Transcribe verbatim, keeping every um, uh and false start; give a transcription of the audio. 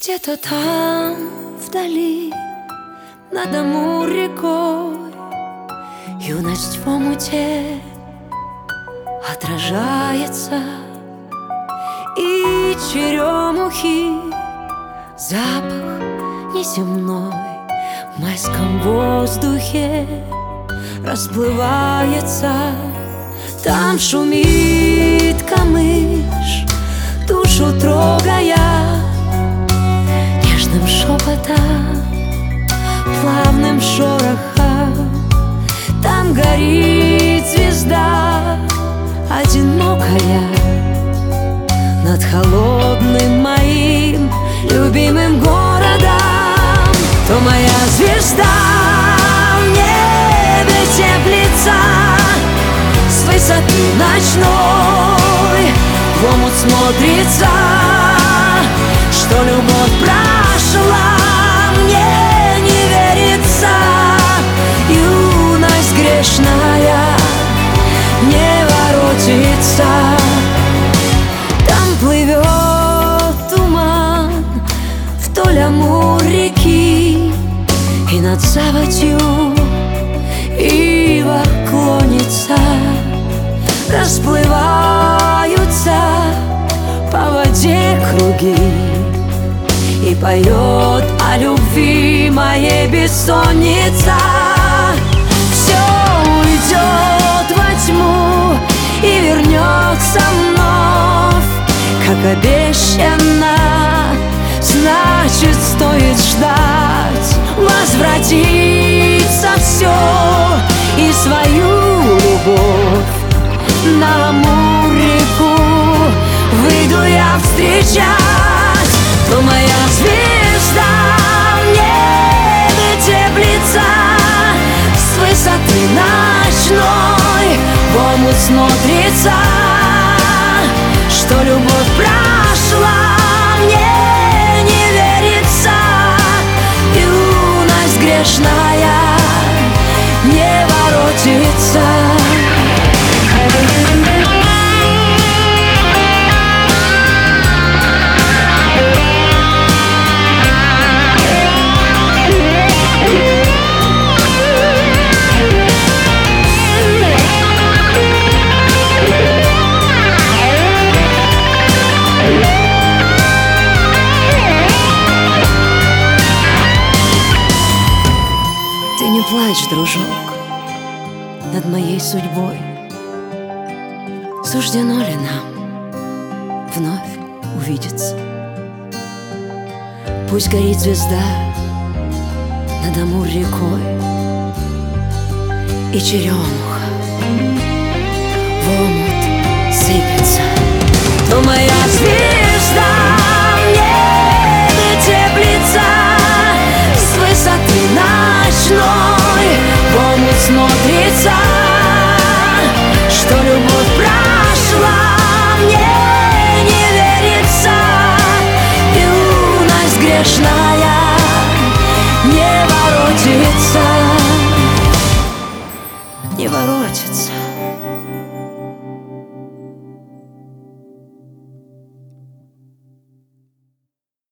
Где-то там, вдали, над Амур-рекой, юность в омуте отражается, и черемухи запах неземной в майском воздухе расплывается. Там шумит камыш, душу трогая нежным шепотом, плавным шорохом. Там горит звезда одинокая над холодным моим любимым городом. То моя звезда в небе теплится, с высоты ночной в омут смотрится, что любовь прошла, мне не верится. Юность грешная не воротится. Там плывет туман вдоль Амур-реки, и над заводью ива клонится. Расплываются по воде круги, и поет о любви моей бессонница. Все уйдет во тьму и вернется вновь, как обещано. Значит, стоит ждать, возвратится все и свою любовь. На Амур-реку выйду я встречать. То моя звезда в небе теплится, с высоты ночной в омут смотрится, что любовь прошла, мне не верится. Юность грешная не воротится. Ты не плачь, дружок, над моей судьбой. Суждено ли нам вновь увидеться? Пусть горит звезда над Амур-рекой, и черемуха в омут сыпется. То моя звезда в небе теплится, с высоты ночной в омут смотрится,